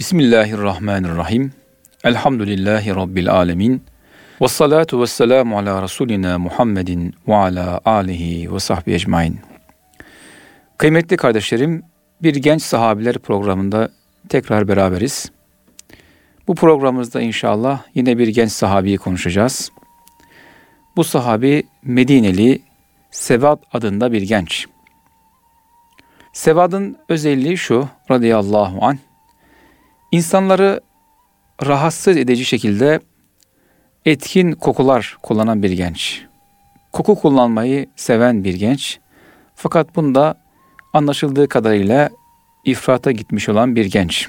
Bismillahirrahmanirrahim. Elhamdülillahi Rabbil alemin. Vessalatu vesselamu ala Resulina Muhammedin ve ala alihi ve sahbihi ecmain. Kıymetli kardeşlerim, bir genç sahabiler programında tekrar beraberiz. Bu programımızda inşallah yine bir genç sahabiyi konuşacağız. Bu sahabi Medineli Sevad adında bir genç. Sevad'ın özelliği şu, radıyallahu anh, İnsanları rahatsız edici şekilde etkin kokular kullanan bir genç. Koku kullanmayı seven bir genç. Fakat bunda anlaşıldığı kadarıyla ifrata gitmiş olan bir genç.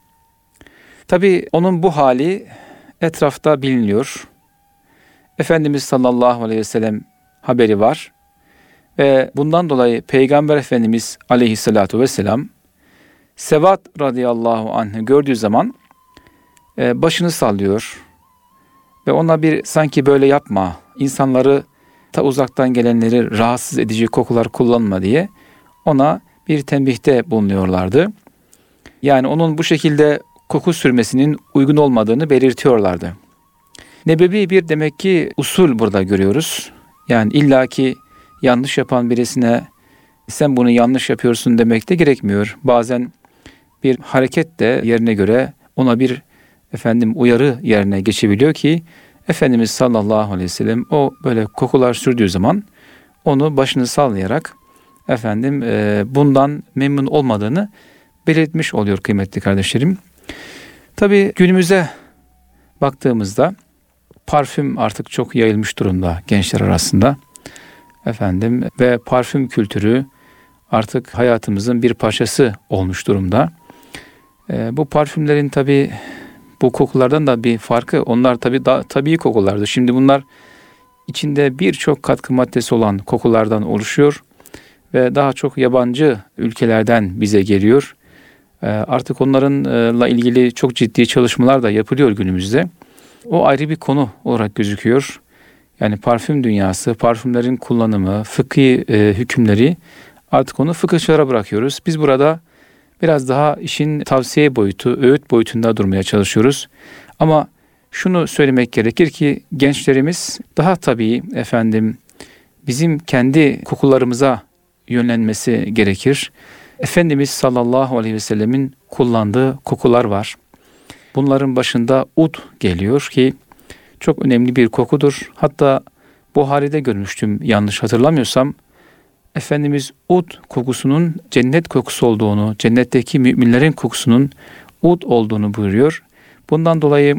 Tabii onun bu hali etrafta biliniyor. Efendimiz sallallahu aleyhi ve sellem haberi var. Ve bundan dolayı Peygamber Efendimiz aleyhissalatu vesselam Sevad radıyallahu anh'ı gördüğü zaman başını sallıyor ve ona bir sanki böyle yapma, insanları ta uzaktan gelenleri rahatsız edici kokular kullanma diye ona bir tembihte bulunuyorlardı. Yani onun bu şekilde koku sürmesinin uygun olmadığını belirtiyorlardı. Nebevi bir demek ki usul burada görüyoruz. Yani illaki yanlış yapan birisine sen bunu yanlış yapıyorsun demek de gerekmiyor. Bazen bir hareket de yerine göre ona bir uyarı yerine geçebiliyor ki Efendimiz sallallahu aleyhi ve sellem o böyle kokular sürdüğü zaman onu başını sallayarak bundan memnun olmadığını belirtmiş oluyor kıymetli kardeşlerim. Tabii günümüze baktığımızda parfüm artık çok yayılmış durumda gençler arasında. Ve parfüm kültürü artık hayatımızın bir parçası olmuş durumda. Bu parfümlerin tabii bu kokulardan da bir farkı, onlar tabii tabii kokulardı. Şimdi bunlar içinde birçok katkı maddesi olan kokulardan oluşuyor ve daha çok yabancı ülkelerden bize geliyor. Artık onlarla ilgili çok ciddi çalışmalar da yapılıyor günümüzde. O ayrı bir konu olarak gözüküyor. Yani parfüm dünyası, parfümlerin kullanımı, fıkhi hükümleri artık onu fıkıhçılara bırakıyoruz. Biz burada biraz daha işin tavsiye boyutu, öğüt boyutunda durmaya çalışıyoruz. Ama şunu söylemek gerekir ki gençlerimiz daha tabii bizim kendi kokularımıza yönlenmesi gerekir. Efendimiz sallallahu aleyhi ve sellemin kullandığı kokular var. Bunların başında ud geliyor ki çok önemli bir kokudur. Hatta Buhari'de görmüştüm yanlış hatırlamıyorsam. Efendimiz ud kokusunun cennet kokusu olduğunu, cennetteki müminlerin kokusunun ud olduğunu buyuruyor. Bundan dolayı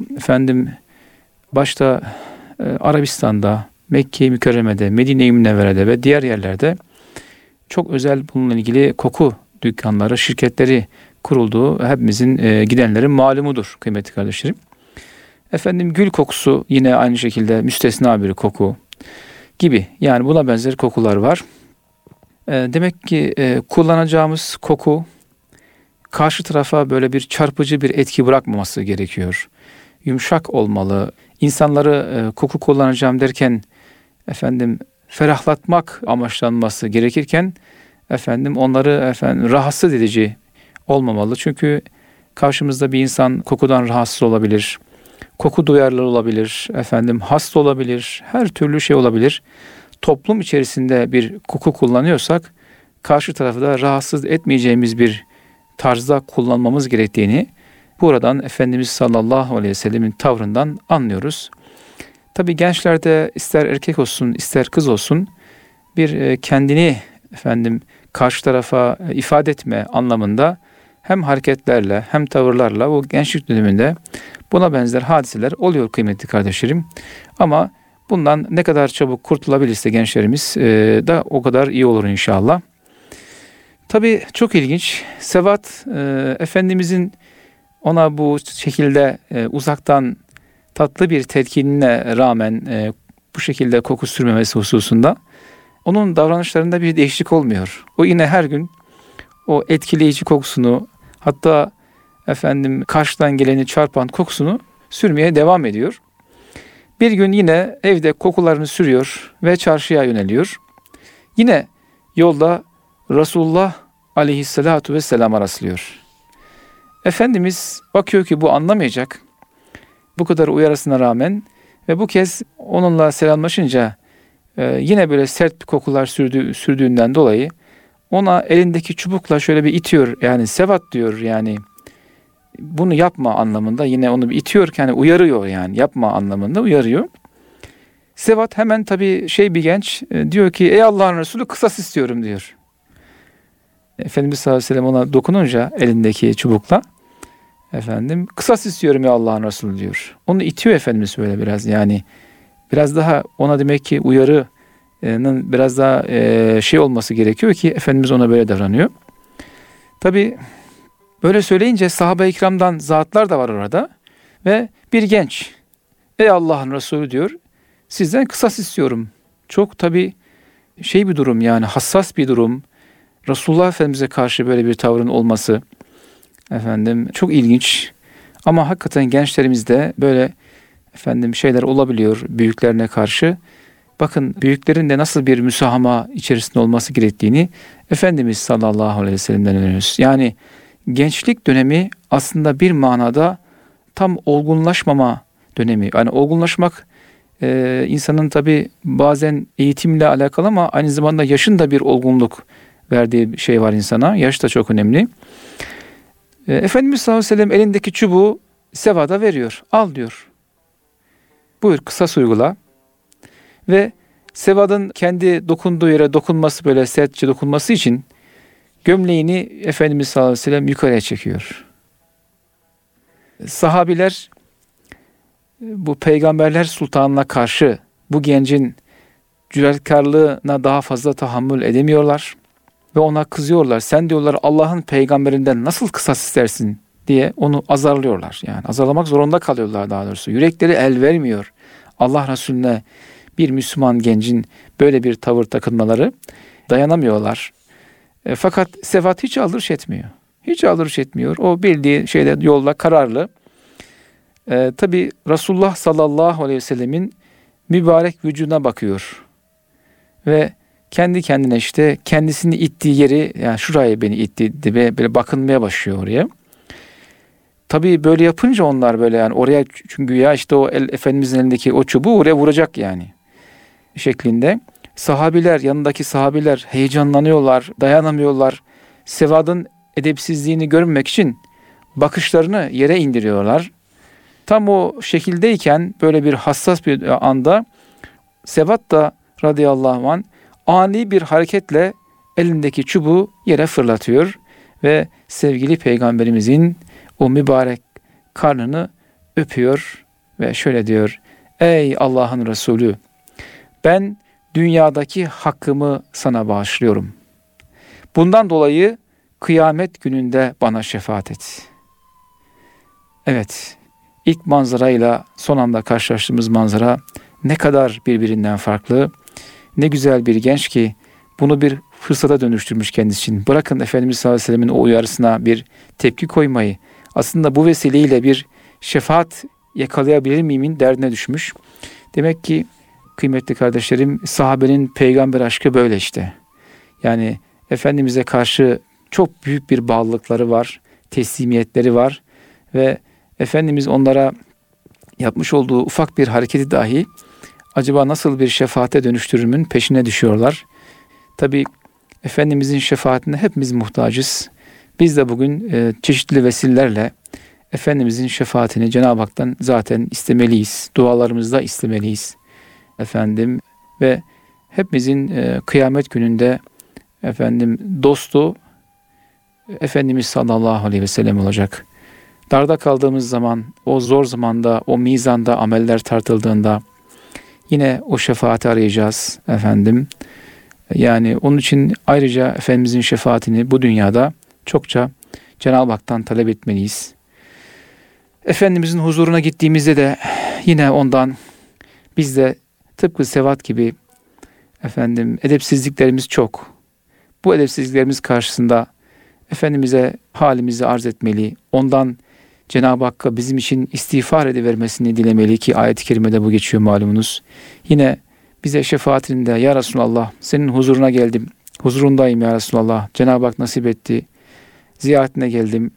başta Arabistan'da, Mekke-i Mükerreme'de, Medine-i Münevvere'de ve diğer yerlerde çok özel bununla ilgili koku dükkanları, şirketleri kurulduğu hepimizin gidenlerin malumudur kıymetli kardeşlerim. Gül kokusu yine aynı şekilde müstesna bir koku gibi. Yani buna benzer kokular var. Demek ki kullanacağımız koku karşı tarafa böyle bir çarpıcı bir etki bırakmaması gerekiyor. Yumuşak olmalı. İnsanları koku kullanacağım derken ferahlatmak amaçlanması gerekirken onları rahatsız edici olmamalı. Çünkü karşımızda bir insan kokudan rahatsız olabilir. Koku duyarlı olabilir. Hasta olabilir. Her türlü şey olabilir. Toplum içerisinde bir koku kullanıyorsak karşı tarafı da rahatsız etmeyeceğimiz bir tarzda kullanmamız gerektiğini buradan Efendimiz sallallahu aleyhi ve sellemin tavrından anlıyoruz. Tabii gençlerde ister erkek olsun ister kız olsun bir kendini karşı tarafa ifade etme anlamında hem hareketlerle hem tavırlarla o gençlik döneminde buna benzer hadiseler oluyor kıymetli kardeşlerim. Ama bundan ne kadar çabuk kurtulabilirse gençlerimiz da o kadar iyi olur inşallah. Tabii çok ilginç. Sevad Efendimizin ona bu şekilde uzaktan tatlı bir telkinine rağmen bu şekilde koku sürmemesi hususunda onun davranışlarında bir değişiklik olmuyor. O yine her gün o etkileyici kokusunu, hatta karşıdan geleni çarpan kokusunu sürmeye devam ediyor. Bir gün yine evde kokularını sürüyor ve çarşıya yöneliyor. Yine yolda Resulullah aleyhissalatu vesselam'a rastlıyor. Efendimiz bakıyor ki bu anlamayacak. Bu kadar uyarısına rağmen ve bu kez onunla selamlaşınca yine böyle sert kokular sürdüğünden dolayı ona elindeki çubukla şöyle bir itiyor. Yani Sevat diyor, yani bunu yapma anlamında, yine onu bir itiyor, yani uyarıyor, yani yapma anlamında uyarıyor. Sevat hemen tabii bir genç diyor ki ey Allah'ın Resulü, kısas istiyorum diyor. Efendimiz sallallahu aleyhi ve sellem ona dokununca elindeki çubukla kısas istiyorum ya Allah'ın Resulü diyor. Onu itiyor Efendimiz böyle biraz, yani biraz daha ona demek ki uyarının biraz daha olması gerekiyor ki Efendimiz ona böyle davranıyor. Tabii böyle söyleyince sahabe-i kiramdan zatlar da var orada ve bir genç ey Allah'ın Resulü diyor, sizden kısas istiyorum. Çok tabii bir durum, yani hassas bir durum. Resulullah Efendimiz'e karşı böyle bir tavrın olması çok ilginç. Ama hakikaten gençlerimizde böyle şeyler olabiliyor büyüklerine karşı. Bakın büyüklerin de nasıl bir müsahama içerisinde olması gerektiğini Efendimiz sallallahu aleyhi ve sellem'den öğreniyoruz. Yani gençlik dönemi aslında bir manada tam olgunlaşmama dönemi. Yani olgunlaşmak insanın tabii bazen eğitimle alakalı ama aynı zamanda yaşın da bir olgunluk verdiği bir var insana. Yaş da çok önemli. Efendimiz sallallahu aleyhi ve sellem elindeki çubuğu Sevad'a veriyor. Al diyor. Buyur kısas uygula. Ve Sevad'ın kendi dokunduğu yere dokunması, böyle sertçe dokunması için gömleğini Efendimiz sallallahu aleyhi ve sellem yukarıya çekiyor. Sahabiler bu peygamberler sultanına karşı bu gencin cüretkarlığına daha fazla tahammül edemiyorlar ve ona kızıyorlar. Sen diyorlar Allah'ın peygamberinden nasıl kısas istersin diye onu azarlıyorlar. Yani azarlamak zorunda kalıyorlar daha doğrusu. Yürekleri el vermiyor. Allah Resulüne bir Müslüman gencin böyle bir tavır takınmaları, dayanamıyorlar. Fakat Sevat hiç aldırış etmiyor. Hiç aldırış etmiyor. O bildiği yolda kararlı. Tabi Resulullah sallallahu aleyhi ve sellemin mübarek vücuduna bakıyor. Ve kendi kendine kendisini ittiği yeri, yani şuraya beni itti diye böyle bakınmaya başlıyor oraya. Tabii böyle yapınca onlar böyle, yani oraya, çünkü ya o Efendimizin elindeki o çubuğu oraya vuracak yani şeklinde. Yanındaki sahabiler heyecanlanıyorlar, dayanamıyorlar. Sevad'ın edepsizliğini görmemek için bakışlarını yere indiriyorlar. Tam o şekildeyken böyle bir hassas bir anda Sevad da radıyallahu anh ani bir hareketle elindeki çubuğu yere fırlatıyor ve sevgili peygamberimizin o mübarek karnını öpüyor ve şöyle diyor: ey Allah'ın Resulü, ben dünyadaki hakkımı sana bağışlıyorum. Bundan dolayı kıyamet gününde bana şefaat et. Evet, ilk manzarayla son anda karşılaştığımız manzara ne kadar birbirinden farklı. Ne güzel bir genç ki bunu bir fırsata dönüştürmüş kendisi için. Bırakın Efendimiz sallallahu aleyhi ve sellemin o uyarısına bir tepki koymayı, aslında bu vesileyle bir şefaat yakalayabilir miyimin derdine düşmüş. Demek ki kıymetli kardeşlerim, sahabenin peygamber aşkı böyle işte. Yani Efendimiz'e karşı çok büyük bir bağlılıkları var, teslimiyetleri var ve Efendimiz onlara yapmış olduğu ufak bir hareketi dahi acaba nasıl bir şefaate dönüştürümün peşine düşüyorlar. Tabi Efendimizin şefaatine hepimiz muhtacız. Biz de bugün çeşitli vesilelerle Efendimizin şefaatini Cenab-ı Hak'tan zaten istemeliyiz. Dualarımızda istemeliyiz. Ve hepimizin kıyamet gününde dostu Efendimiz sallallahu aleyhi ve sellem olacak. Darda kaldığımız zaman, o zor zamanda, o mizanda ameller tartıldığında yine o şefaati arayacağız Yani onun için ayrıca Efendimizin şefaatini bu dünyada çokça Cenab-ı Hak'tan talep etmeliyiz. Efendimizin huzuruna gittiğimizde de yine ondan biz de tıpkı Sevat gibi edepsizliklerimiz çok. Bu edepsizliklerimiz karşısında Efendimiz'e halimizi arz etmeli. Ondan Cenab-ı Hakk'a bizim için istiğfar edivermesini dilemeli ki ayet-i kerimede bu geçiyor malumunuz. Yine bize şefaatinde ya Resulallah senin huzuruna geldim. Huzurundayım ya Resulallah. Cenab-ı Hak nasip etti. Ziyaretine geldim.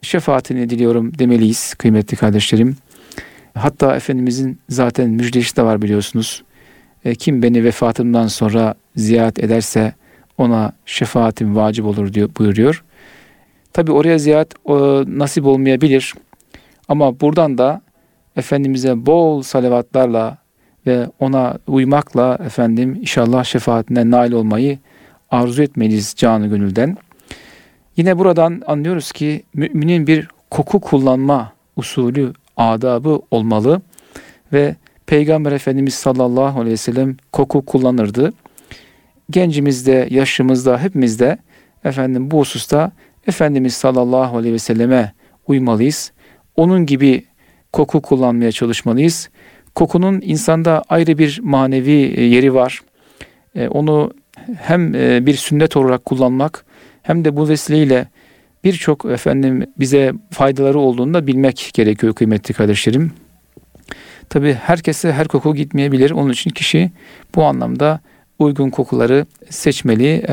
şefaatini diliyorum demeliyiz kıymetli kardeşlerim. Hatta Efendimizin zaten müjdesi de var biliyorsunuz. Kim beni vefatımdan sonra ziyaret ederse ona şefaatim vacip olur buyuruyor. Tabi oraya ziyaret nasip olmayabilir. Ama buradan da Efendimiz'e bol salavatlarla ve ona uymakla inşallah şefaatine nail olmayı arzu etmeliyiz canı gönülden. Yine buradan anlıyoruz ki müminin bir koku kullanma usulü, adabı olmalı ve Peygamber Efendimiz sallallahu aleyhi ve sellem koku kullanırdı. Gencimizde, yaşımızda, hepimizde bu hususta Efendimiz sallallahu aleyhi ve selleme uymalıyız. Onun gibi koku kullanmaya çalışmalıyız. Kokunun insanda ayrı bir manevi yeri var. Onu hem bir sünnet olarak kullanmak hem de bu vesileyle birçok bize faydaları olduğunu da bilmek gerekiyor kıymetli kardeşlerim. Tabii herkese her koku gitmeyebilir. Onun için kişi bu anlamda uygun kokuları seçmeli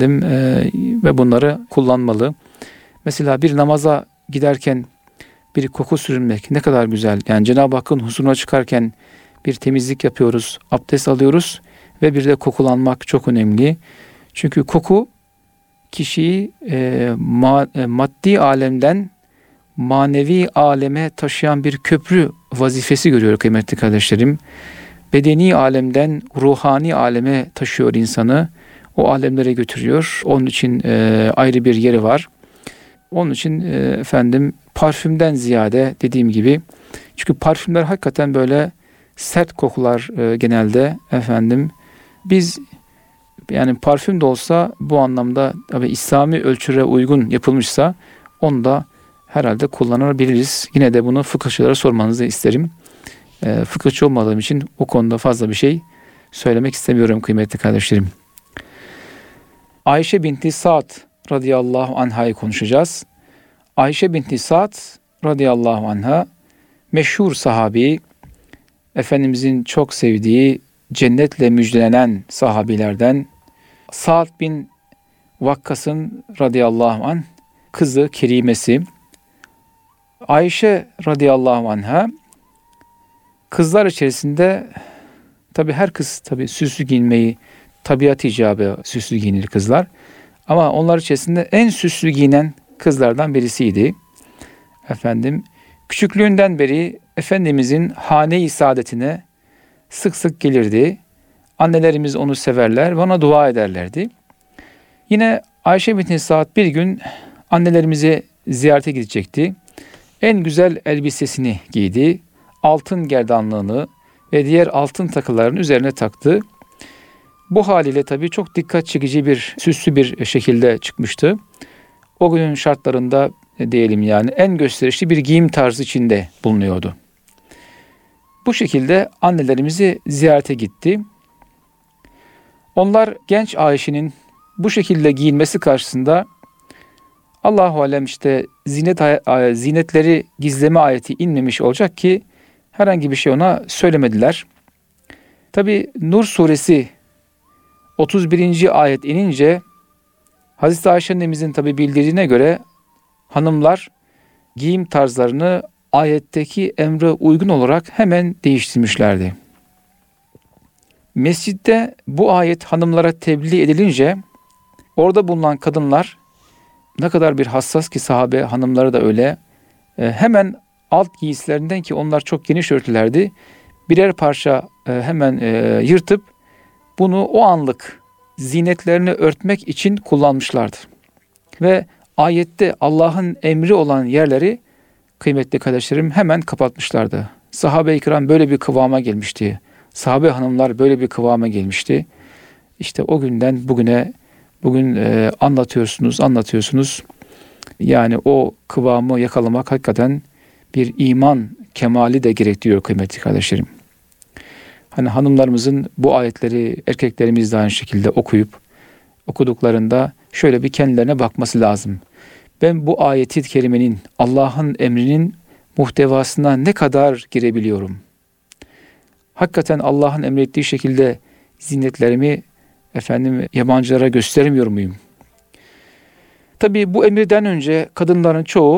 ve bunları kullanmalı. Mesela bir namaza giderken bir koku sürünmek ne kadar güzel. Yani Cenab-ı Hakk'ın huzuruna çıkarken bir temizlik yapıyoruz, abdest alıyoruz ve bir de kokulanmak çok önemli. Çünkü koku kişiyi maddi alemden manevi aleme taşıyan bir köprü vazifesi görüyor kıymetli kardeşlerim. Bedeni alemden ruhani aleme taşıyor insanı. O alemlere götürüyor. Onun için ayrı bir yeri var. Onun için parfümden ziyade dediğim gibi, çünkü parfümler hakikaten böyle sert kokular genelde biz yani parfüm de olsa bu anlamda tabii İslami ölçüre uygun yapılmışsa onu da herhalde kullanabiliriz. Yine de bunu fıkıhçılara sormanızı isterim. Fıkıhçı olmadığım için o konuda fazla bir şey söylemek istemiyorum kıymetli kardeşlerim. Ayşe binti Sa'd radıyallahu anha'yı konuşacağız. Ayşe binti Sa'd radıyallahu anha meşhur sahabi, Efendimizin çok sevdiği, cennetle müjdelenen sahabilerden. Sa'd bin Vakkas'ın radıyallahu anh kızı kerimesi. Ayşe radıyallahu anha kızlar içerisinde tabi her kız tabi süslü giyinmeyi tabiat icabı süslü giyinir kızlar. Ama onlar içerisinde en süslü giyinen kızlardan birisiydi. Küçüklüğünden beri Efendimizin hane-i saadetine sık sık gelirdi. Annelerimiz onu severler ve ona dua ederlerdi. Yine Ayşe binti Sa'd bir gün annelerimizi ziyarete gidecekti. En güzel elbisesini giydi. Altın gerdanlığını ve diğer altın takılarını üzerine taktı. Bu haliyle tabii çok dikkat çekici bir, süslü bir şekilde çıkmıştı. O günün şartlarında diyelim yani en gösterişli bir giyim tarzı içinde bulunuyordu. Bu şekilde annelerimizi ziyarete gitti. Onlar genç Ayşe'nin bu şekilde giyinmesi karşısında Allahu alem zinetleri gizleme ayeti inmemiş olacak ki herhangi bir şey ona söylemediler. Tabi Nur suresi 31. ayet inince Hazreti Ayşe annemizin tabi bildirdiğine göre hanımlar giyim tarzlarını ayetteki emre uygun olarak hemen değiştirmişlerdi. Mescitte bu ayet hanımlara tebliğ edilince orada bulunan kadınlar ne kadar bir hassas ki sahabe hanımları da öyle hemen alt giysilerinden ki onlar çok geniş örtülerdi birer parça hemen yırtıp bunu o anlık zinetlerini örtmek için kullanmışlardı. Ve ayette Allah'ın emri olan yerleri kıymetli kardeşlerim hemen kapatmışlardı. Sahabe-i kiram böyle bir kıvama gelmişti. Sahabe hanımlar böyle bir kıvama gelmişti. İşte o günden bugün anlatıyorsunuz. Yani o kıvamı yakalamak hakikaten bir iman kemali de gerektiriyor kıymetli kardeşlerim. Hani hanımlarımızın bu ayetleri erkeklerimiz de aynı şekilde okuduklarında şöyle bir kendilerine bakması lazım. Ben bu ayeti kerimenin, Allah'ın emrinin muhtevasına ne kadar girebiliyorum? Hakikaten Allah'ın emrettiği şekilde zinetlerimi yabancılara göstermiyor muyum? Tabii bu emirden önce kadınların çoğu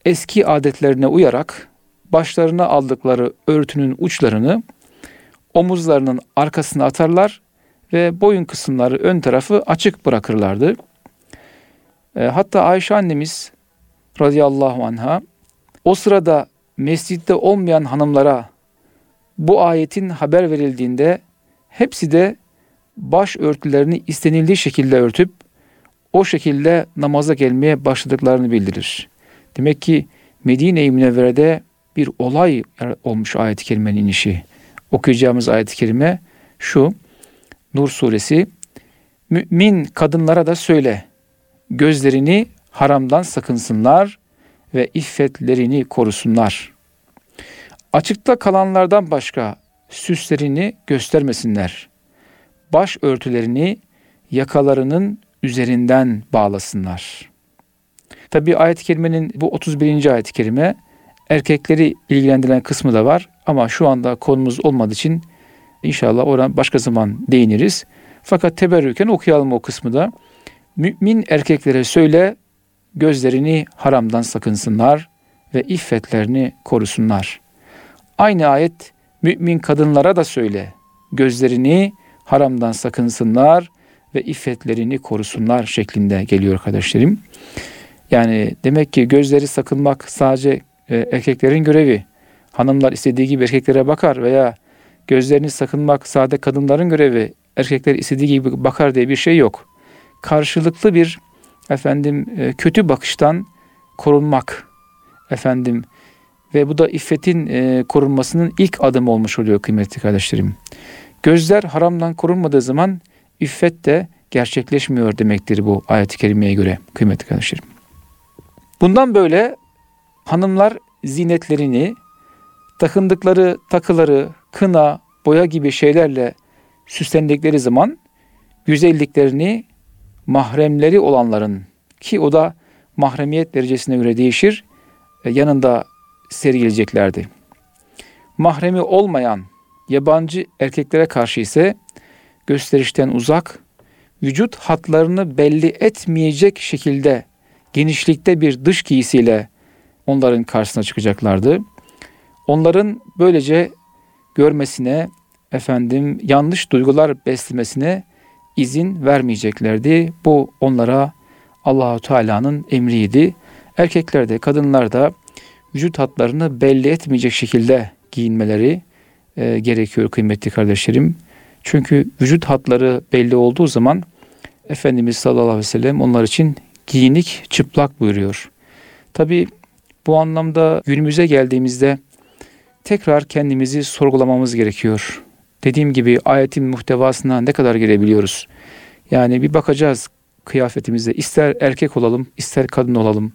eski adetlerine uyarak başlarına aldıkları örtünün uçlarını omuzlarının arkasına atarlar ve boyun kısımları ön tarafı açık bırakırlardı. Hatta Ayşe annemiz radıyallahu anha o sırada mescitte olmayan hanımlara bu ayetin haber verildiğinde hepsi de baş örtülerini istenildiği şekilde örtüp o şekilde namaza gelmeye başladıklarını bildirir. Demek ki Medine-i Münevvere'de bir olay olmuş ayet-i kerimenin inişi. Okuyacağımız ayet-i kerime şu: Nur suresi, mümin kadınlara da söyle, gözlerini haramdan sakınsınlar ve iffetlerini korusunlar. Açıkta kalanlardan başka süslerini göstermesinler. Baş örtülerini yakalarının üzerinden bağlasınlar. Tabi ayet-i kerimenin bu 31. ayet-i kerime erkekleri ilgilendiren kısmı da var ama şu anda konumuz olmadığı için inşallah oradan başka zaman değiniriz. Fakat teberrüken okuyalım o kısmı da. Mümin erkeklere söyle, gözlerini haramdan sakınsınlar ve iffetlerini korusunlar. Aynı ayet mümin kadınlara da söyle, gözlerini haramdan sakınsınlar ve iffetlerini korusunlar şeklinde geliyor kardeşlerim. Yani demek ki gözleri sakınmak sadece erkeklerin görevi. Hanımlar istediği gibi erkeklere bakar veya gözlerini sakınmak sadece kadınların görevi. Erkekler istediği gibi bakar diye bir şey yok. Karşılıklı bir kötü bakıştan korunmak ve bu da iffetin korunmasının ilk adımı olmuş oluyor kıymetli kardeşlerim. Gözler haramdan korunmadığı zaman iffet de gerçekleşmiyor demektir bu ayet-i kerimeye göre kıymetli kardeşlerim. Bundan böyle hanımlar zinetlerini, takındıkları takıları, kına, boya gibi şeylerle süslendikleri zaman güzelliklerini mahremleri olanların, ki o da mahremiyet derecesine göre değişir, yanında sergileyeceklerdi. Mahremi olmayan yabancı erkeklere karşı ise gösterişten uzak, vücut hatlarını belli etmeyecek şekilde genişlikte bir dış giysiyle onların karşısına çıkacaklardı. Onların böylece görmesine, yanlış duygular beslemesine izin vermeyeceklerdi. Bu onlara Allah-u Teala'nın emriydi. Erkekler de kadınlar da vücut hatlarını belli etmeyecek şekilde giyinmeleri gerekiyor kıymetli kardeşlerim. Çünkü vücut hatları belli olduğu zaman Efendimiz sallallahu aleyhi ve sellem onlar için giyinik, çıplak buyuruyor. Tabi bu anlamda günümüze geldiğimizde tekrar kendimizi sorgulamamız gerekiyor. Dediğim gibi ayetin muhtevasına ne kadar girebiliyoruz? Yani bir bakacağız kıyafetimizde. İster erkek olalım, ister kadın olalım.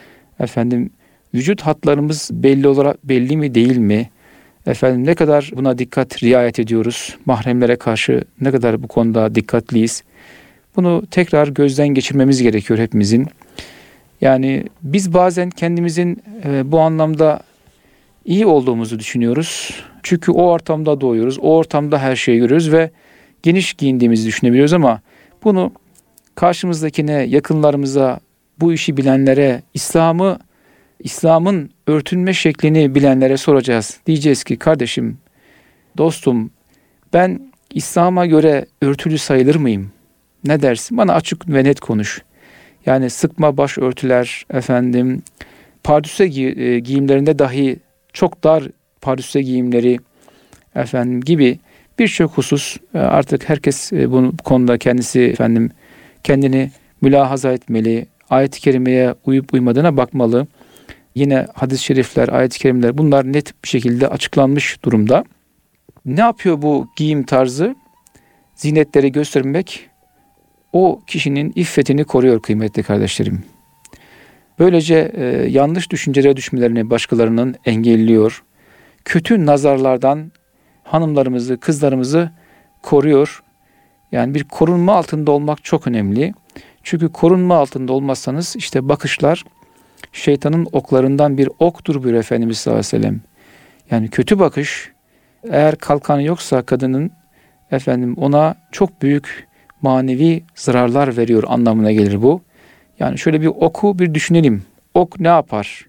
Vücut hatlarımız belli mi değil mi? Ne kadar buna riayet ediyoruz? Mahremlere karşı ne kadar bu konuda dikkatliyiz? Bunu tekrar gözden geçirmemiz gerekiyor hepimizin. Yani biz bazen kendimizin bu anlamda iyi olduğumuzu düşünüyoruz. Çünkü o ortamda doğuyoruz, o ortamda her şeyi görüyoruz ve geniş giyindiğimizi düşünebiliyoruz ama bunu karşımızdakine, yakınlarımıza, bu işi bilenlere, İslam'ın örtünme şeklini bilenlere soracağız. Diyeceğiz ki kardeşim, dostum, ben İslam'a göre örtülü sayılır mıyım? Ne dersin? Bana açık ve net konuş. Yani sıkma başörtüler, pardüse giyimlerinde dahi çok dar pardüse giyimleri gibi birçok husus artık herkes bu konuda kendini mülahaza etmeli. Ayet-i kerimeye uyup uymadığına bakmalı. Yine hadis-i şerifler, ayet-i kerimeler bunlar net bir şekilde açıklanmış durumda. Ne yapıyor bu giyim tarzı? Zinetleri göstermek o kişinin iffetini koruyor kıymetli kardeşlerim. Böylece yanlış düşüncelere düşmelerini başkalarının engelliyor. Kötü nazarlardan hanımlarımızı, kızlarımızı koruyor. Yani bir korunma altında olmak çok önemli. Çünkü korunma altında olmazsanız işte bakışlar şeytanın oklarından bir oktur buyuruyor Efendimiz sallallahu aleyhi ve sellem. Yani kötü bakış eğer kalkanı yoksa kadının ona çok büyük manevi zararlar veriyor anlamına gelir bu. Yani şöyle bir oku bir düşünelim. Ok ne yapar?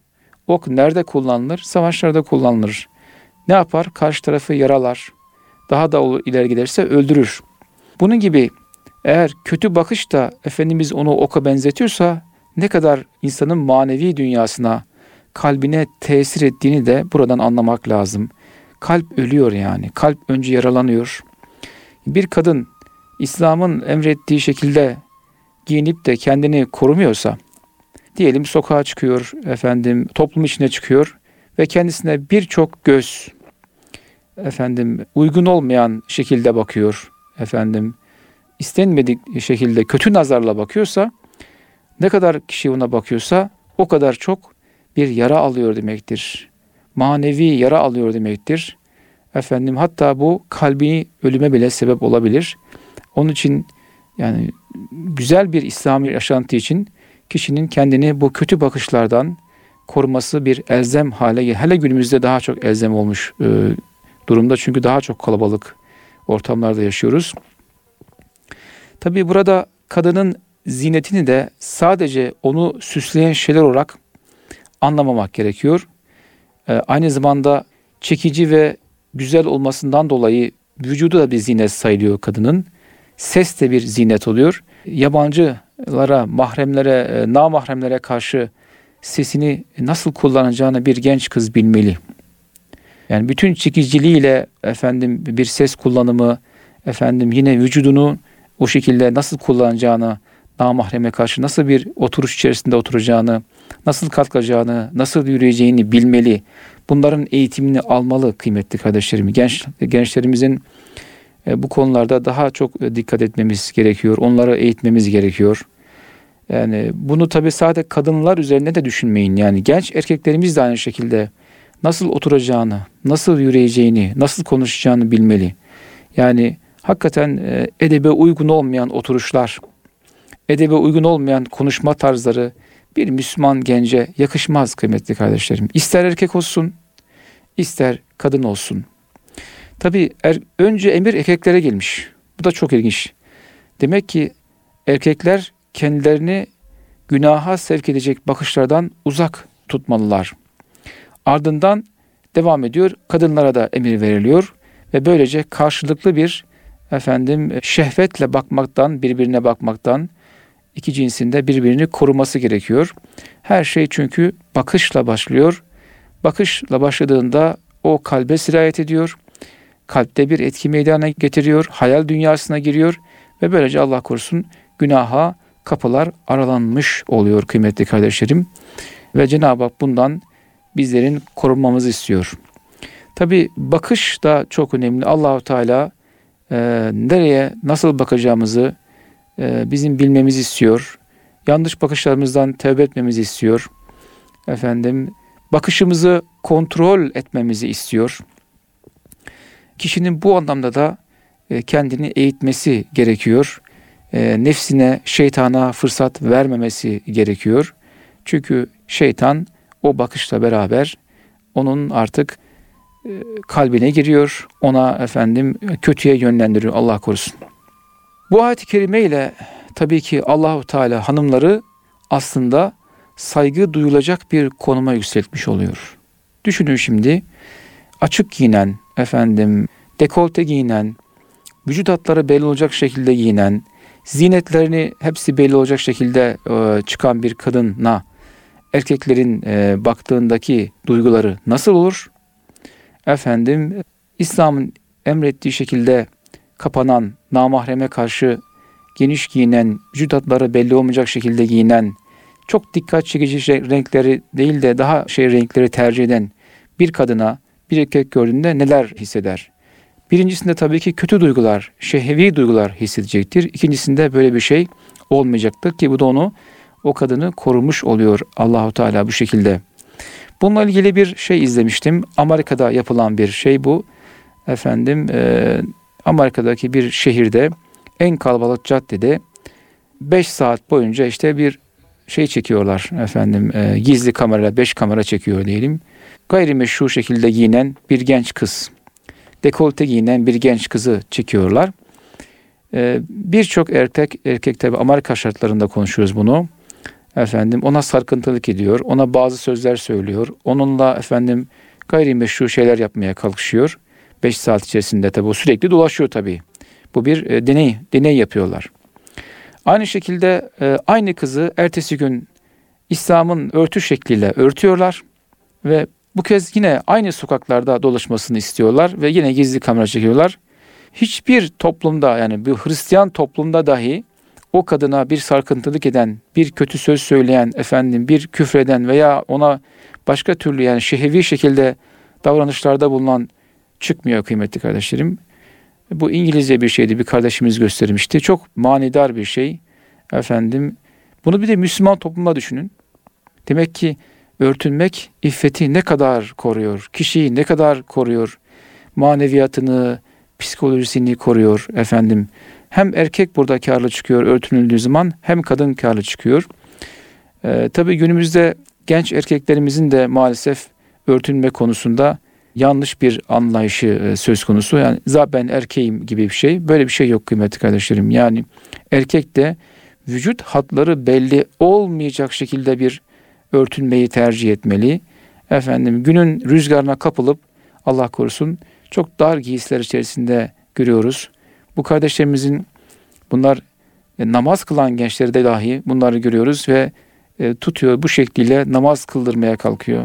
Ok nerede kullanılır? Savaşlarda kullanılır. Ne yapar? Karşı tarafı yaralar. Daha da ileri giderse öldürür. Bunun gibi eğer kötü bakış da Efendimiz onu oka benzetiyorsa ne kadar insanın manevi dünyasına, kalbine tesir ettiğini de buradan anlamak lazım. Kalp ölüyor yani. Kalp önce yaralanıyor. Bir kadın İslam'ın emrettiği şekilde giyinip de kendini korumuyorsa, diyelim sokağa çıkıyor, toplum içine çıkıyor ve kendisine birçok göz, uygun olmayan şekilde bakıyor, istenmedik şekilde kötü nazarla bakıyorsa, ne kadar kişi ona bakıyorsa o kadar çok bir yara alıyor demektir. Manevi yara alıyor demektir. Hatta bu kalbini ölüme bile sebep olabilir. Onun için yani güzel bir İslami yaşantı için kişinin kendini bu kötü bakışlardan koruması bir elzem hale geliyor. Hele günümüzde daha çok elzem olmuş durumda. Çünkü daha çok kalabalık ortamlarda yaşıyoruz. Tabii burada kadının zinetini de sadece onu süsleyen şeyler olarak anlamamak gerekiyor. Aynı zamanda çekici ve güzel olmasından dolayı vücudu da bir zinet sayılıyor kadının. Ses de bir zinet oluyor. Yabancılara, mahremlere, namahremlere karşı sesini nasıl kullanacağını bir genç kız bilmeli. Yani bütün çekiciliğiyle bir ses kullanımı, yine vücudunu o şekilde nasıl kullanacağını, namahreme karşı nasıl bir oturuş içerisinde oturacağını, nasıl kalkacağını, nasıl yürüyeceğini bilmeli. Bunların eğitimini almalı kıymetli kardeşlerim. Gençlerimizin bu konularda daha çok dikkat etmemiz gerekiyor. Onları eğitmemiz gerekiyor. Yani bunu tabii sadece kadınlar üzerine de düşünmeyin. Yani genç erkeklerimiz de aynı şekilde nasıl oturacağını, nasıl yürüyeceğini, nasıl konuşacağını bilmeli. Yani hakikaten edebe uygun olmayan oturuşlar, edebe uygun olmayan konuşma tarzları bir Müslüman gence yakışmaz kıymetli kardeşlerim. İster erkek olsun, ister kadın olsun. Tabii önce emir erkeklere gelmiş. Bu da çok ilginç. Demek ki erkekler kendilerini günaha sevk edecek bakışlardan uzak tutmalılar. Ardından devam ediyor. Kadınlara da emir veriliyor ve böylece karşılıklı bir şehvetle bakmaktan, birbirine bakmaktan iki cinsinde birbirini koruması gerekiyor. Her şey çünkü bakışla başlıyor. Bakışla başladığında o kalbe sirayet ediyor. Kalpte bir etki meydana getiriyor. Hayal dünyasına giriyor ve böylece Allah korusun günaha kapılar aralanmış oluyor kıymetli kardeşlerim. Ve Cenab-ı Hak bundan bizlerin korunmamızı istiyor. Tabi bakış da çok önemli. Allah-u Teala nereye nasıl bakacağımızı bizim bilmemizi istiyor. Yanlış bakışlarımızdan tövbe etmemizi istiyor. Bakışımızı kontrol etmemizi istiyor. Kişinin bu anlamda da kendini eğitmesi gerekiyor. Nefsine, şeytana fırsat vermemesi gerekiyor. Çünkü şeytan o bakışla beraber onun artık kalbine giriyor. Ona kötüye yönlendiriyor, Allah korusun. Bu ayet-i kerime ile tabii ki Allahu Teala hanımları aslında saygı duyulacak bir konuma yükseltmiş oluyor. Düşünün şimdi açık giyinen, dekolte giyinen, vücut hatları belli olacak şekilde giyinen, zinetlerini hepsi belli olacak şekilde çıkan bir kadına erkeklerin baktığındaki duyguları nasıl olur? İslam'ın emrettiği şekilde kapanan, namahreme karşı geniş giyinen, vücut hatları belli olmayacak şekilde giyinen, çok dikkat çekici renkleri değil de daha renkleri tercih eden bir kadına bir erkek gördüğünde neler hisseder? Birincisinde tabii ki kötü duygular, şehvi duygular hissedecektir. İkincisinde böyle bir şey olmayacaktır ki bu da o kadını korumuş oluyor Allahu Teala bu şekilde. Bununla ilgili bir şey izlemiştim. Amerika'da yapılan bir şey bu. Amerika'daki bir şehirde en kalabalık caddede 5 saat boyunca bir şey çekiyorlar gizli kamera, 5 kamera çekiyor diyelim. Gayrimeşru şekilde giyinen bir genç kız, dekolte giyinen bir genç kızı çekiyorlar. Birçok erkek tabi Amerika şartlarında konuşuyoruz bunu. ona sarkıntılık ediyor, ona bazı sözler söylüyor, onunla gayrimeşru şeyler yapmaya kalkışıyor. 5 saat içerisinde tabii o sürekli dolaşıyor tabii. Bu bir deney yapıyorlar. Aynı şekilde aynı kızı ertesi gün İslam'ın örtü şekliyle örtüyorlar ve bu kez yine aynı sokaklarda dolaşmasını istiyorlar ve yine gizli kamera çekiyorlar. Hiçbir toplumda, yani bir Hristiyan toplumda dahi o kadına bir sarkıntılık eden, bir kötü söz söyleyen, bir küfreden veya ona başka türlü yani şehvi şekilde davranışlarda bulunan çıkmıyor kıymetli kardeşlerim. Bu İngilizce bir şeydi, bir kardeşimiz göstermişti. Çok manidar bir şey. Bunu bir de Müslüman toplumda düşünün. Demek ki örtünmek iffeti ne kadar koruyor, kişiyi ne kadar koruyor, maneviyatını, psikolojisini koruyor Hem erkek burada kârlı çıkıyor örtünüldüğü zaman, hem kadın kârlı çıkıyor. Tabii günümüzde genç erkeklerimizin de maalesef örtünme konusunda yanlış bir anlayışı söz konusu. Yani ben erkeğim gibi bir şey. Böyle bir şey yok kıymetli kardeşlerim. Yani erkek de vücut hatları belli olmayacak şekilde bir örtünmeyi tercih etmeli. Günün rüzgarına kapılıp Allah korusun çok dar giysiler içerisinde görüyoruz. Bu kardeşlerimizin bunlar namaz kılan gençleri de dahi bunları görüyoruz ve tutuyor bu şekliyle namaz kıldırmaya kalkıyor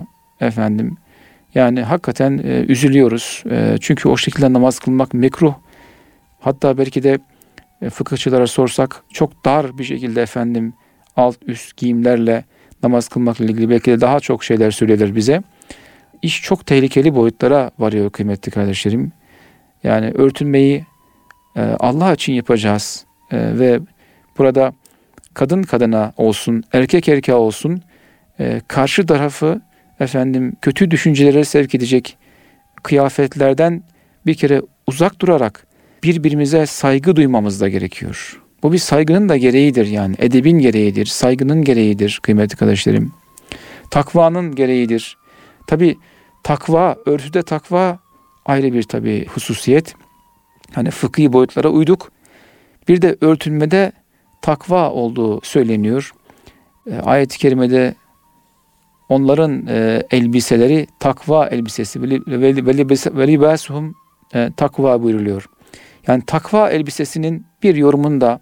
Yani hakikaten üzülüyoruz. Çünkü o şekilde namaz kılmak mekruh. Hatta belki de fıkıhçılara sorsak çok dar bir şekilde alt üst giyimlerle namaz kılmakla ilgili belki de daha çok şeyler söylerler bize. İş çok tehlikeli boyutlara varıyor kıymetli kardeşlerim. Yani örtünmeyi Allah için yapacağız ve burada kadın kadına olsun, erkek erkeğe olsun karşı tarafı kötü düşüncelere sevk edecek kıyafetlerden bir kere uzak durarak birbirimize saygı duymamız da gerekiyor. Bu bir saygının da gereğidir yani. Edebin gereğidir, saygının gereğidir kıymetli kardeşlerim. Takvanın gereğidir. Tabi örtüde takva ayrı bir tabi hususiyet. Fıkhi boyutlara uyduk. Bir de örtünmede takva olduğu söyleniyor. Ayet-i kerimede onların elbiseleri takva elbisesi ve libasuhum takva buyuruluyor. Yani takva elbisesinin bir yorumunda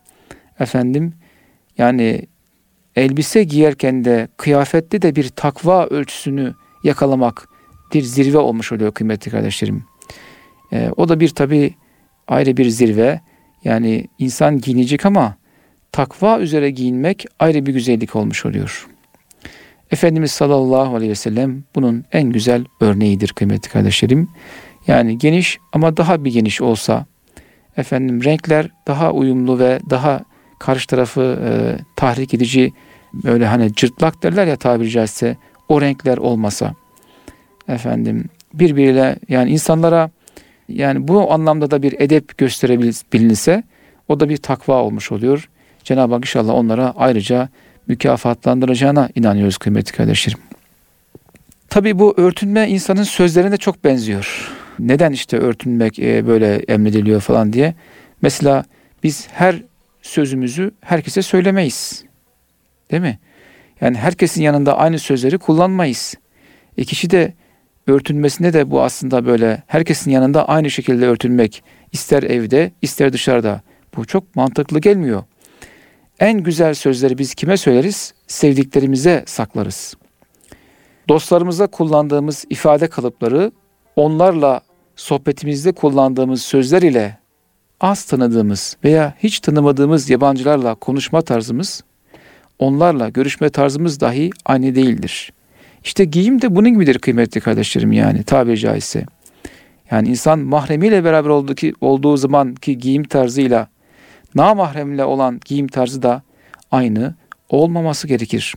yani elbise giyerken de kıyafette de bir takva ölçüsünü yakalamak bir zirve olmuş oluyor kıymetli kardeşlerim. O da bir tabi ayrı bir zirve. Yani insan giyinecek ama takva üzere giyinmek ayrı bir güzellik olmuş oluyor. Efendimiz sallallahu aleyhi ve sellem bunun en güzel örneğidir kıymetli kardeşlerim. Yani geniş ama daha bir geniş olsa, renkler daha uyumlu ve daha karşı tarafı tahrik edici, böyle cırtlak derler ya tabiri caizse, o renkler olmasa, birbiriyle yani insanlara yani bu anlamda da bir edep gösterebilinse o da bir takva olmuş oluyor. Cenab-ı Hak inşallah onlara ayrıca mükafatlandıracağına inanıyoruz kıymetli kardeşlerim. Tabii bu örtünme insanın sözlerine çok benziyor. Neden örtünmek böyle emrediliyor falan diye. Mesela biz her sözümüzü herkese söylemeyiz. Değil mi? Yani herkesin yanında aynı sözleri kullanmayız. Kişi de örtünmesinde de bu aslında böyle herkesin yanında aynı şekilde örtünmek, ister evde ister dışarıda. Bu çok mantıklı gelmiyor. En güzel sözleri biz kime söyleriz? Sevdiklerimize saklarız. Dostlarımıza kullandığımız ifade kalıpları, onlarla sohbetimizde kullandığımız sözler ile az tanıdığımız veya hiç tanımadığımız yabancılarla konuşma tarzımız, onlarla görüşme tarzımız dahi aynı değildir. Giyim de bunun gibidir kıymetli kardeşlerim yani tabiri caizse. Yani insan mahremiyle beraber olduğu zamanki giyim tarzıyla namahremle olan giyim tarzı da aynı olmaması gerekir.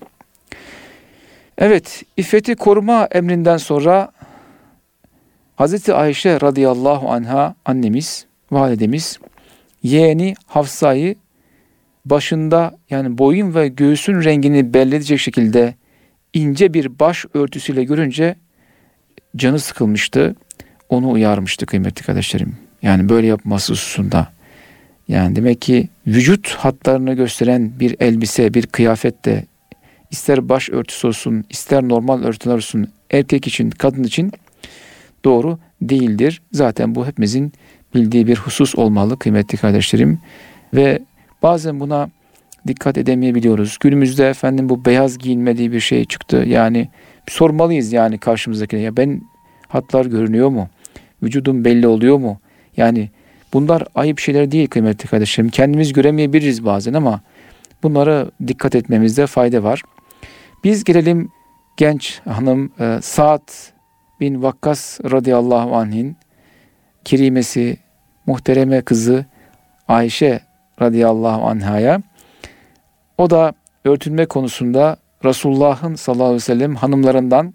Evet, iffeti koruma emrinden sonra Hazreti Ayşe radıyallahu anha annemiz, validemiz, yeğeni Hafsa'yı başında yani boyun ve göğsün rengini belli edecek şekilde ince bir baş örtüsüyle görünce canı sıkılmıştı. Onu uyarmıştı kıymetli kardeşlerim. Yani böyle yapması hususunda. Yani demek ki vücut hatlarını gösteren bir elbise, bir kıyafet de ister baş örtüsü olsun, ister normal örtüler olsun, erkek için, kadın için doğru değildir. Zaten bu hepimizin bildiği bir husus olmalı kıymetli kardeşlerim. Ve bazen buna dikkat edemeyebiliyoruz. Günümüzde efendim bu beyaz giyinme diye bir şey çıktı. Yani sormalıyız yani karşımızdakine. Ya ben hatlar görünüyor mu? Vücudum belli oluyor mu? Yani bunlar ayıp şeyler değil kıymetli kardeşlerim. Kendimiz göremeyebiliriz bazen ama bunlara dikkat etmemizde fayda var. Biz gelelim genç hanım Sa'd bin Vakkas radıyallahu anh'in kerimesi, muhtereme kızı Ayşe radıyallahu anhaya. O da örtünme konusunda Resulullah'ın sallallahu aleyhi ve sellem hanımlarından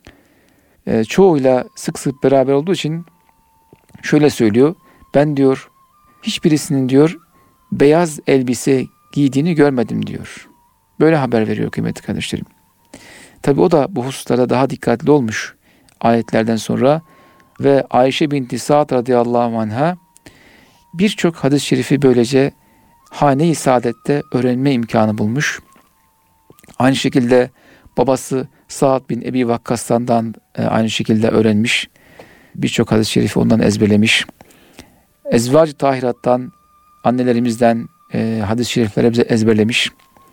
çoğuyla sık sık beraber olduğu için şöyle söylüyor. Ben diyor hiçbirisinin diyor beyaz elbise giydiğini görmedim diyor. Böyle haber veriyor kıymetli kardeşlerim. Tabi o da bu hususlara daha dikkatli olmuş ayetlerden sonra ve Ayşe binti Sa'd radıyallahu anha birçok hadis-i şerifi böylece hane-i saadette öğrenme imkanı bulmuş. Aynı şekilde babası Sa'd bin Ebi Vakkas'tan aynı şekilde öğrenmiş. Birçok hadis-i şerifi ondan ezberlemiş. Ezvac-ı tahirattan, annelerimizden hadis-i şerifleri ezberlemiş.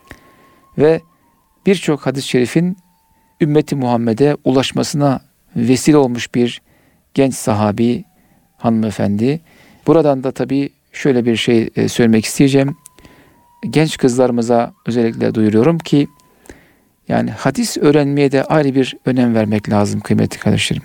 Ve birçok hadis-i şerifin ümmeti Muhammed'e ulaşmasına vesile olmuş bir genç sahabi hanımefendi. Buradan da tabii şöyle bir şey söylemek isteyeceğim. Genç kızlarımıza özellikle duyuruyorum ki yani hadis öğrenmeye de ayrı bir önem vermek lazım kıymetli kardeşlerim.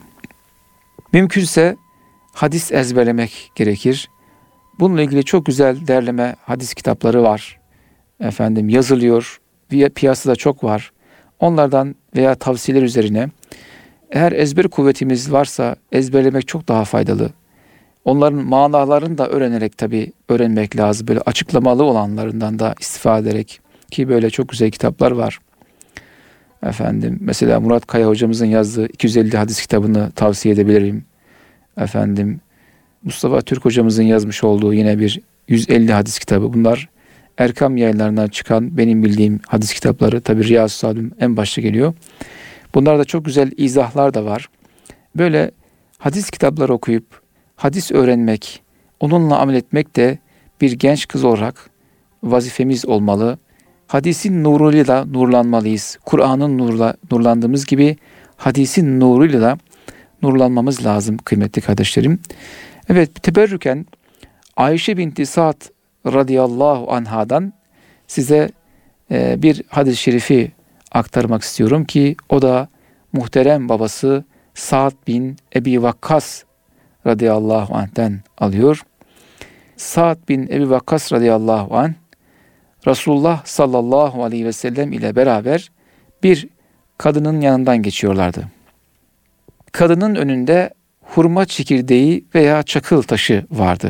Mümkünse hadis ezberlemek gerekir. Bununla ilgili çok güzel derleme hadis kitapları var. Efendim yazılıyor. Piyasada çok var. Onlardan veya tavsiyeler üzerine eğer ezber kuvvetimiz varsa ezberlemek çok daha faydalı. Onların manalarını da öğrenerek tabii öğrenmek lazım. Böyle açıklamalı olanlarından da istifade ederek ki böyle çok güzel kitaplar var. Efendim mesela Murat Kaya hocamızın yazdığı 250 hadis kitabını tavsiye edebilirim. Efendim Mustafa Türk hocamızın yazmış olduğu yine bir 150 hadis kitabı. Bunlar Erkam Yayınlarından çıkan benim bildiğim hadis kitapları. Tabii Riyazu Salih'in en başta geliyor. Bunlarda çok güzel izahlar da var. Böyle hadis kitapları okuyup hadis öğrenmek, onunla amel etmek de bir genç kız olarak vazifemiz olmalı. Hadisin nuruyla da nurlanmalıyız. Kur'an'ın nurlandığımız gibi hadisin nuruyla da nurlanmamız lazım kıymetli kardeşlerim. Evet, teberrüken Ayşe binti Sa'd radıyallahu anhadan size bir hadis-i şerifi aktarmak istiyorum ki o da muhterem babası Sa'd bin Ebi Vakkas radıyallahu anh'ten alıyor. Sa'd bin Ebi Vakkas radıyallahu anh Resulullah sallallahu aleyhi ve sellem ile beraber bir kadının yanından geçiyorlardı. Kadının önünde hurma çekirdeği veya çakıl taşı vardı.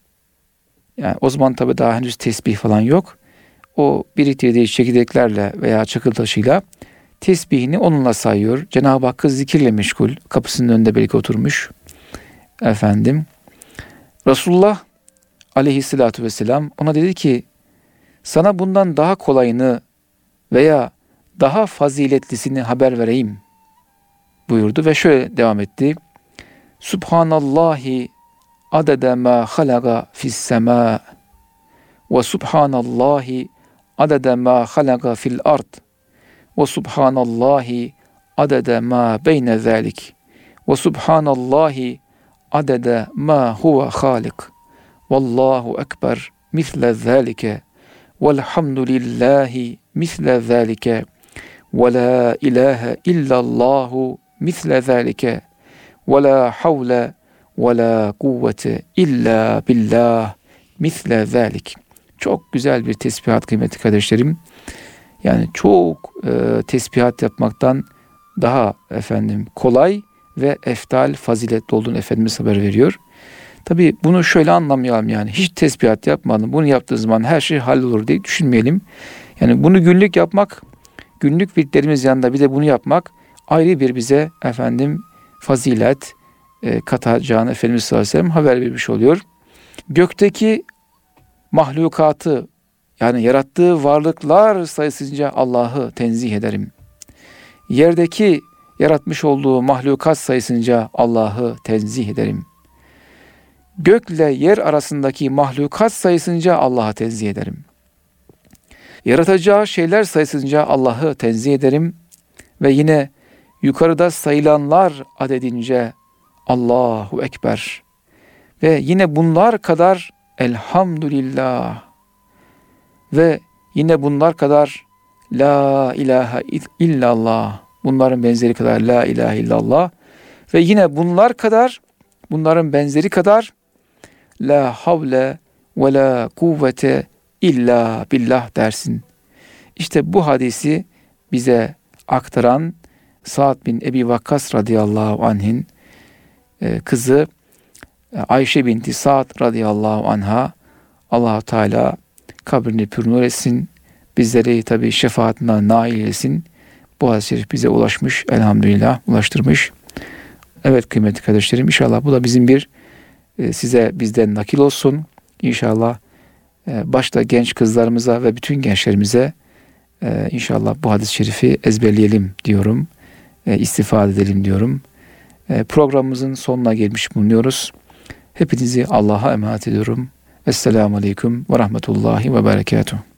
Yani o zaman tabii daha henüz tesbih falan yok. O biriktirdiği çekirdeklerle veya çakıl taşıyla tesbihini onunla sayıyor. Cenab-ı Hakk'ı zikirle meşgul. Kapısının önünde belki oturmuş. Efendim. Resulullah aleyhissalatu vesselam ona dedi ki sana bundan daha kolayını veya daha faziletlisini haber vereyim buyurdu ve şöyle devam etti. Subhanallahi adede ma halaga fis sema ve subhanallahi adede ma halaga fil ard ve subhanallahi adede ma beyne zalik ve subhanallahi adede ma huve halik vallahu ekber misle zalike velhamdülillahi misle zalike ve la ilahe illallahu misle zalike ve la havle ve la kuvvete illa billah misle zalik. Çok güzel bir tesbihat kıymetli kardeşlerim. Yani çok tesbihat yapmaktan daha kolay ve eftal, faziletli olduğunu Efendimiz haber veriyor. Tabii bunu şöyle anlamayalım yani. Hiç tesbihat yapmadım. Bunu yaptığı zaman her şey hallolur diye düşünmeyelim. Yani bunu günlük yapmak, günlük virtlerimiz yanında bir de bunu yapmak ayrı bir bize fazilet katacağını Efendimiz sallallahu aleyhi ve sellem haber vermiş oluyor. Gökteki mahlukatı Yani yarattığı varlıklar sayısınca Allah'ı tenzih ederim. Yerdeki yaratmış olduğu mahlukat sayısınca Allah'ı tenzih ederim. Gökle yer arasındaki mahlukat sayısınca Allah'ı tenzih ederim. Yaratacağı şeyler sayısınca Allah'ı tenzih ederim. Ve yine yukarıda sayılanlar adedince Allahu Ekber. Ve yine bunlar kadar Elhamdülillah. Ve yine bunlar kadar La ilahe illallah. Bunların benzeri kadar La ilahe illallah. Ve yine bunların benzeri kadar La havle ve la kuvvete illa billah dersin. İşte bu hadisi bize aktaran Sa'd bin Ebi Vakkas radıyallahu anh'in kızı Ayşe binti Sa'd radıyallahu anha, Allah-u Teala kabrini pürnur etsin. Bizleri tabi şefaatinden nail etsin. Bu hadis-i şerif bize ulaşmış. Elhamdülillah ulaştırmış. Evet kıymetli kardeşlerim, inşallah bu da bizim bir size bizden nakil olsun. İnşallah başta genç kızlarımıza ve bütün gençlerimize inşallah bu hadis-i şerifi ezberleyelim diyorum. İstifade edelim diyorum. Programımızın sonuna gelmiş bulunuyoruz. Hepinizi Allah'a emanet ediyorum. Esselamu Aleyküm ve Rahmetullahi ve Berekatuhu.